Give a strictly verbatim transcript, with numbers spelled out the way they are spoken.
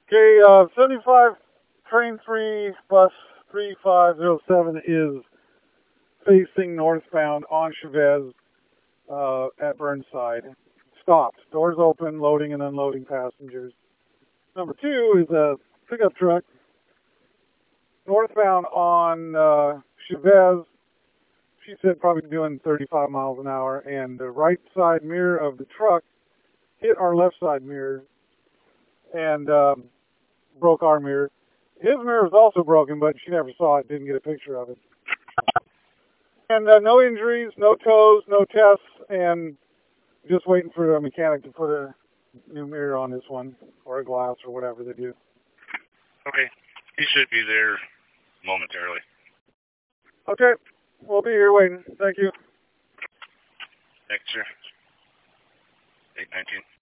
Okay, uh, seventy-five, train three, bus three five zero seven is facing northbound on Chavez uh, at Burnside. Stopped. Doors open, loading and unloading passengers. Number two is a pickup truck northbound on uh, Chavez. She said probably doing thirty-five miles an hour, and the right side mirror of the truck hit our left side mirror and um, broke our mirror. His mirror was also broken, but she never saw it, didn't get a picture of it. And uh, no injuries, no toes, no tests, and just waiting for a mechanic to put a new mirror on this one, or a glass, or whatever they do. Okay. He should be there momentarily. Okay. We'll be here waiting. Thank you. Thanks, sir. eight nineteen.